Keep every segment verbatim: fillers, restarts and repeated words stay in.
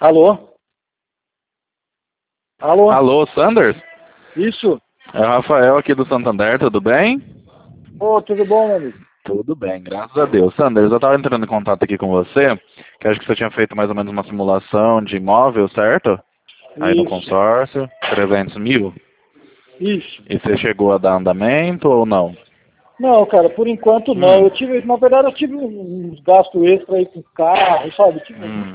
Alô? Alô? Alô, Sanders? Isso? É o Rafael aqui do Santander, tudo bem? Ô, tudo bom, meu amigo? Tudo bem, graças a Deus. Sanders, eu estava entrando em contato aqui com você, que acho que você tinha feito mais ou menos uma simulação de imóvel, certo? Aí no Isso, consórcio, trezentos mil. isso. E você chegou a dar andamento ou não? Não, cara, por enquanto não. Hum, Eu tive, na verdade, eu tive uns gastos extra aí com o carro, sabe? Tive um- hum,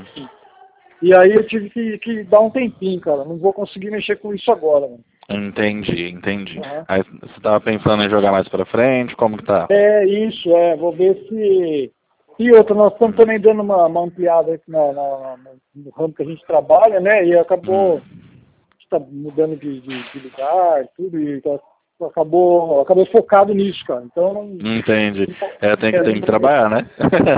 E aí eu tive que, que dar um tempinho, cara. Não vou conseguir mexer com isso agora, mano. entendi, entendi. Aham. Aí você estava pensando em jogar mais pra frente, como que tá? É isso, é. Vou ver se. E outra, nós estamos Hum, também dando uma, uma ampliada aqui na, na- na- no ramo que a gente trabalha, né? E acabou. hum, Está mudando de, de, de lugar, tudo, e tá- acabou, acabei focado nisso, cara. Então, não, entendi. É, tem que, é, tem que trabalhar, né?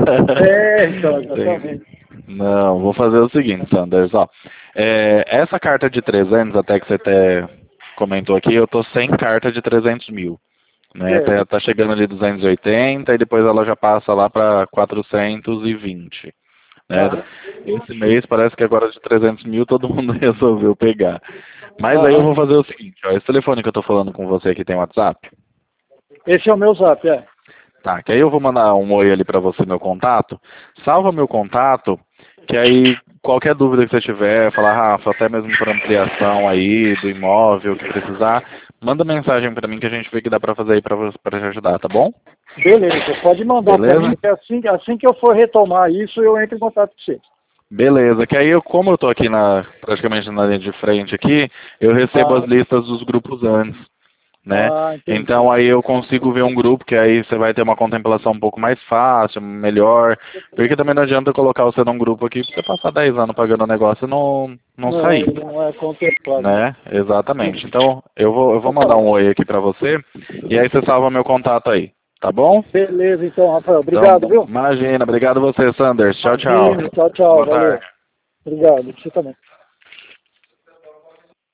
é, então, Entendi. exatamente. Não, vou fazer o seguinte, Sanders, ó. É, essa carta de trezentos, até que você até comentou aqui, eu tô sem carta de trezentos mil. Né? Tá, Certo. tá chegando ali duzentos e oitenta e depois ela já passa lá para quatrocentos e vinte. Né? Aham. Esse mês parece que agora de trezentos mil todo mundo resolveu pegar. Mas aí eu Aham. vou fazer o seguinte, ó, esse telefone que eu tô falando com você aqui tem WhatsApp? Esse é o meu zap, é. Tá, que aí eu vou mandar um oi ali pra você, meu contato. Salva meu contato, que aí qualquer dúvida que você tiver, falar, Rafa, até mesmo por ampliação aí do imóvel, que precisar, manda mensagem pra mim que a gente vê que dá pra fazer aí pra, você- pra te ajudar, tá bom? Beleza, pode mandar para mim, Beleza? que assim, assim que eu for retomar isso, eu entro em contato com você. Beleza, que aí eu, como eu tô aqui na, praticamente na linha de frente aqui, eu recebo as Ah, listas dos grupos antes, né? ah, entendi. Então aí eu consigo ver um grupo que aí você vai ter uma contemplação um pouco mais fácil, melhor, porque também não adianta eu colocar você num grupo aqui pra você passar dez anos pagando o negócio e não, não Não, sair, não é contemplado, não. né? Exatamente. Então eu vou, eu vou Então tá mandar um bom. oi aqui pra você e aí você salva meu contato aí, tá bom? Beleza, então, Rafael. Então, Obrigado, viu? imagina, obrigado a você, Sanders. Tchau, tchau. Imagina, tchau, tchau, Boa valeu. tarde. Obrigado, você também.